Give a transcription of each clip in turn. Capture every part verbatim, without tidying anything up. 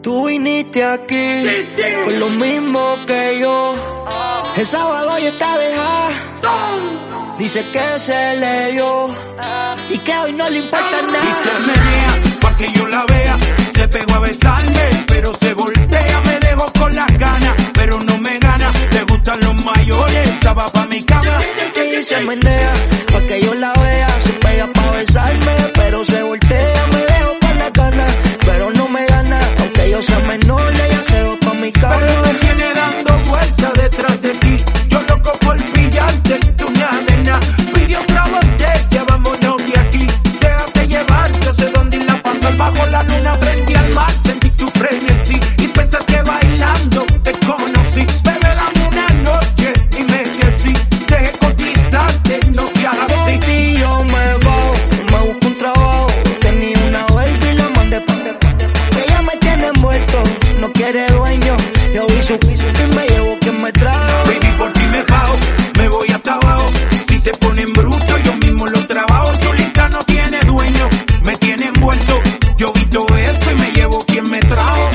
Tú viniste aquí por lo mismo que yo. El sábado ya está dejada. Dice que se le dio y que hoy no le importa nada. Y se menea pa' que yo la vea. Se pegó a besarme, pero se voltea. Me dejó con las ganas, pero no me gana. Le gustan los mayores, esa va pa' mi cama. Y se menea pa' que yo la vea. Se pega pa' besarme, pero se voltea. Me dejo con las ganas, pero no me gana. Aunque yo sea menor, ella se va pa' mi cama. Pero me tiene dando vueltas detrás de ti. Yo loco por pillarte, tú nada de nada. Pide otra botella, vámonos de aquí. Déjate llevar, yo sé dónde ir la pasar. Bajo la luna prendí al mar, sentí tu frenesí. Y pensé que bailando te conocí. Bebé, dame una noche y me decí. Deje cotizarte, no seas así. Por ti yo me voy, me busco un trabajo. Tenía una baby y la mandé pa' ella me tiene envuelto, no quiere dueño. Yo vi su y me llevo quien me trajo. Baby, por ti me bajo, me voy hasta abajo. Si se ponen bruto, yo mismo lo trabajo. Chulita no tiene dueño, me tiene envuelto. Yo vi todo esto y me llevo quien me trajo.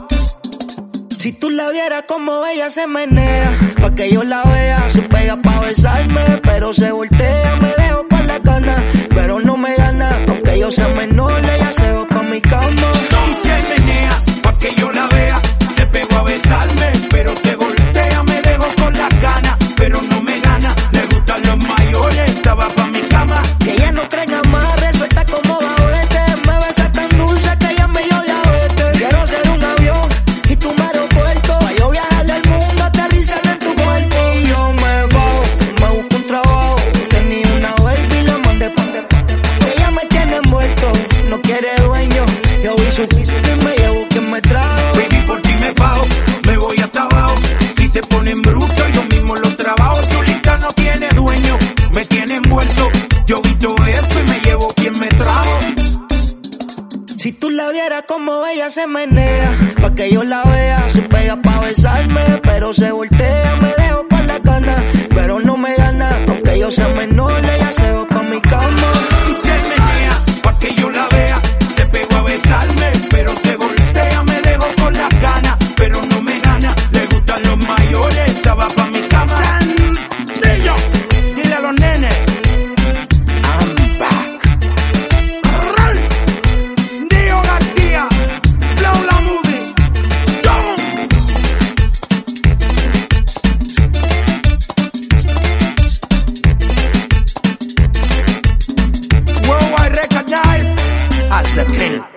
Si tú la vieras como ella se menea, pa' que yo la vea. Se pega pa' besarme, pero se voltea. Me dejo con la ganas, pero no me gana. Aunque yo sea menor, ella se va pa' mi cama. Y se menea pa' que yo la vea. Se pegó a besarme, pero se voltea. Me dejo con las ganas, pero no me gana. Le gustan los mayores, esa va pa' mi cama. Que ella no traiga más, resuelta como babete. Me besa tan dulce que ella me dio diabetes. Quiero ser un avión y tú me aeropuerto. Pa' yo viajar al mundo, aterrizar en tu cuerpo. Y yo me voy, me busco un trabajo. Tenía una baby y la mandé pa' ella me tiene envuelto, no quiere dueño. Yo vi su y me llevo quien me trajo. Baby, por ti me bajo, me voy hasta abajo. Si se ponen bruto, yo mismo lo trabajo. Chulita no tiene dueño, me tiene envuelto. Yo vi todo esto y me llevo quien me trajo. Si tú la vieras como ella se menea, pa' que yo la vea. Se pega pa' besarme, pero se voltea. Me dejo con la ganas, pero no me gana. Aunque yo sea menor, ella se va pa' mi cama. Y se menea pa' que yo la vea. Se pegó a besarme, pero se voltea. Me dejo con las ganas, pero no me gana. Le gustan los mayores, esa va pa' mi cama. Sencillo, dile a los nenes. I'm back. Rol. Dio García, Flow la movie. Don. Worldwide recognized as the king.